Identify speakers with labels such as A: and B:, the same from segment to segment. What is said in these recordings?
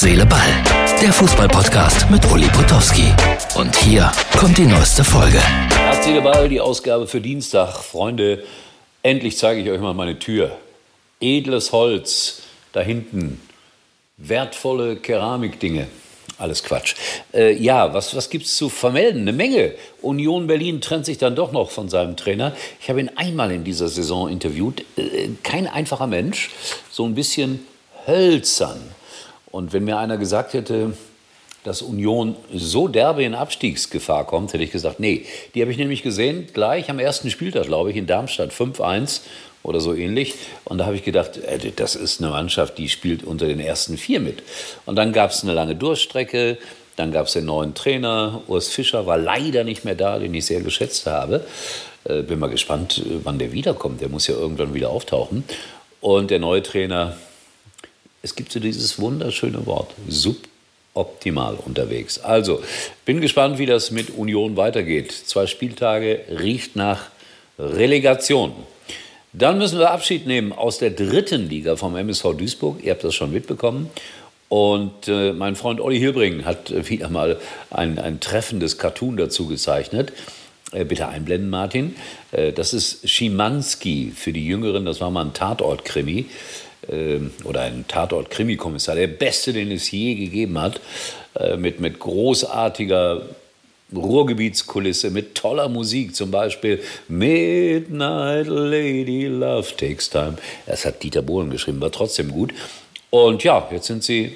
A: Seele, Ball. Der Fußball-Podcast mit Uli Potowski. Und hier kommt die neueste Folge.
B: Herz, Seele, Ball, die Ausgabe für Dienstag. Freunde, endlich zeige ich euch mal meine Tür. Edles Holz, da hinten wertvolle Keramikdinge. Alles Quatsch. Was gibt's zu vermelden? Eine Menge. Union Berlin trennt sich dann doch noch von seinem Trainer. Ich habe ihn einmal in dieser Saison interviewt. Kein einfacher Mensch, so ein bisschen hölzern. Und wenn mir einer gesagt hätte, dass Union so derbe in Abstiegsgefahr kommt, hätte ich gesagt, nee. Die habe ich nämlich gesehen, gleich am ersten Spieltag, glaube ich, in Darmstadt 5-1 oder so ähnlich. Und da habe ich gedacht, das ist eine Mannschaft, die spielt unter den ersten 4 mit. Und dann gab es eine lange Durchstrecke, dann gab es den neuen Trainer. Urs Fischer war leider nicht mehr da, den ich sehr geschätzt habe. Bin mal gespannt, wann der wiederkommt. Der muss ja irgendwann wieder auftauchen. Und der neue Trainer, es gibt so dieses wunderschöne Wort, suboptimal unterwegs. Also, bin gespannt, wie das mit Union weitergeht. 2 Spieltage, riecht nach Relegation. Dann müssen wir Abschied nehmen aus der 3. Liga vom MSV Duisburg. Ihr habt das schon mitbekommen. Und mein Freund Olli Hilbring hat wieder mal ein treffendes Cartoon dazu gezeichnet. Bitte einblenden, Martin. Das ist Schimanski für die Jüngeren. Das war mal ein Tatort-Krimi. Oder ein Tatort-Krimi-Kommissar. Der beste, den es je gegeben hat. Mit großartiger Ruhrgebietskulisse, mit toller Musik, zum Beispiel Midnight Lady Love Takes Time. Das hat Dieter Bohlen geschrieben, war trotzdem gut. Und ja, jetzt sind sie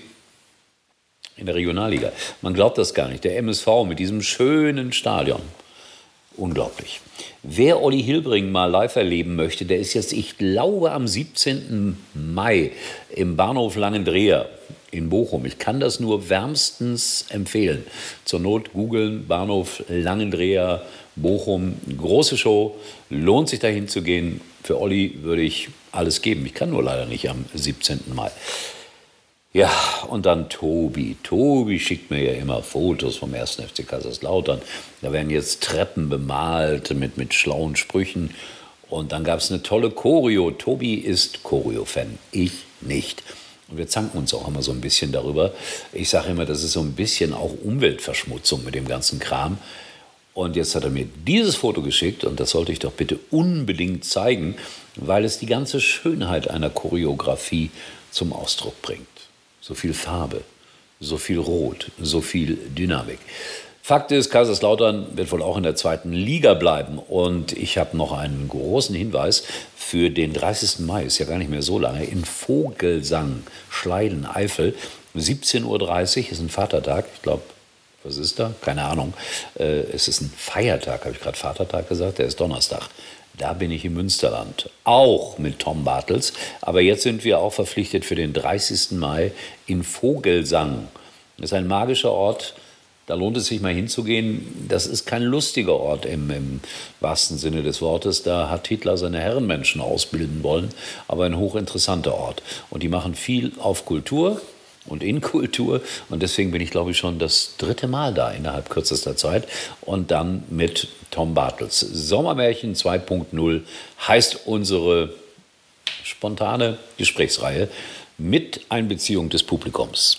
B: in der Regionalliga. Man glaubt das gar nicht. Der MSV mit diesem schönen Stadion. Unglaublich. Wer Olli Hilbring mal live erleben möchte, der ist jetzt, ich glaube, am 17. Mai im Bahnhof Langendreher in Bochum. Ich kann das nur wärmstens empfehlen. Zur Not googeln, Bahnhof Langendreher, Bochum. Große Show, lohnt sich dahin zu gehen. Für Olli würde ich alles geben. Ich kann nur leider nicht am 17. Mai. Ja, und dann Tobi. Tobi schickt mir ja immer Fotos vom 1. FC Kaiserslautern. Da werden jetzt Treppen bemalt mit schlauen Sprüchen. Und dann gab es eine tolle Choreo. Tobi ist Choreo-Fan, ich nicht. Und wir zanken uns auch immer so ein bisschen darüber. Ich sage immer, das ist so ein bisschen auch Umweltverschmutzung mit dem ganzen Kram. Und jetzt hat er mir dieses Foto geschickt und das sollte ich doch bitte unbedingt zeigen, weil es die ganze Schönheit einer Choreografie zum Ausdruck bringt. So viel Farbe, so viel Rot, so viel Dynamik. Fakt ist, Kaiserslautern wird wohl auch in der 2. Liga bleiben. Und ich habe noch einen großen Hinweis für den 30. Mai, ist ja gar nicht mehr so lange, in Vogelsang, Schleiden, Eifel, 17.30 Uhr ist ein Vatertag. Ich glaube, was ist da? Keine Ahnung. Es ist ein Feiertag, habe ich gerade Vatertag gesagt, der ist Donnerstag. Da bin ich im Münsterland, auch mit Tom Bartels. Aber jetzt sind wir auch verpflichtet für den 30. Mai in Vogelsang. Das ist ein magischer Ort, da lohnt es sich mal hinzugehen. Das ist kein lustiger Ort im wahrsten Sinne des Wortes. Da hat Hitler seine Herrenmenschen ausbilden wollen, aber ein hochinteressanter Ort. Und die machen viel auf Kultur und in Kultur. Und deswegen bin ich, glaube ich, schon das 3. Mal da innerhalb kürzester Zeit. Und dann mit Tom Bartels. Sommermärchen 2.0 heißt unsere spontane Gesprächsreihe mit Einbeziehung des Publikums.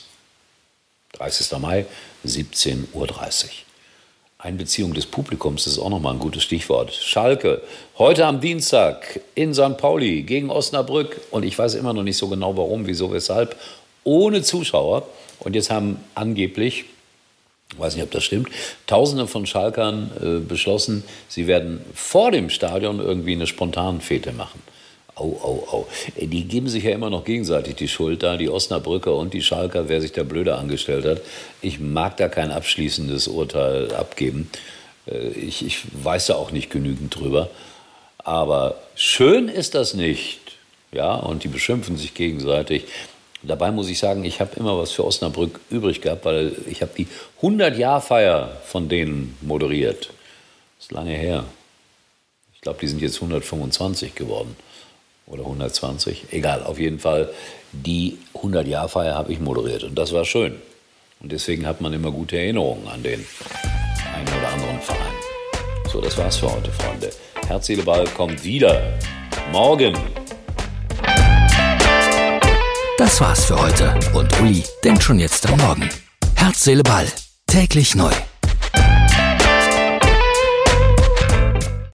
B: 30. Mai, 17.30 Uhr. Einbeziehung des Publikums ist auch nochmal ein gutes Stichwort. Schalke, heute am Dienstag in St. Pauli gegen Osnabrück. Und ich weiß immer noch nicht so genau, warum, wieso, weshalb. Ohne Zuschauer. Und jetzt haben angeblich, ich weiß nicht, ob das stimmt, Tausende von Schalkern beschlossen, sie werden vor dem Stadion irgendwie eine Spontanfete machen. Au. Die geben sich ja immer noch gegenseitig die Schuld da, die Osnabrücker und die Schalker, wer sich da blöder angestellt hat. Ich mag da kein abschließendes Urteil abgeben. Ich weiß da auch nicht genügend drüber. Aber schön ist das nicht. Ja, und die beschimpfen sich gegenseitig. Dabei muss ich sagen, ich habe immer was für Osnabrück übrig gehabt, weil ich habe die 100-Jahr-Feier von denen moderiert. Das ist lange her. Ich glaube, die sind jetzt 125 geworden. Oder 120. Egal, auf jeden Fall. Die 100-Jahr-Feier habe ich moderiert. Und das war schön. Und deswegen hat man immer gute Erinnerungen an den einen oder anderen Verein. So, das war's für heute, Freunde. Herz, Seele, Ball kommt wieder. Morgen.
A: Das war's für heute und Uli denkt schon jetzt am Morgen. Herz, Seele, Ball. Täglich neu.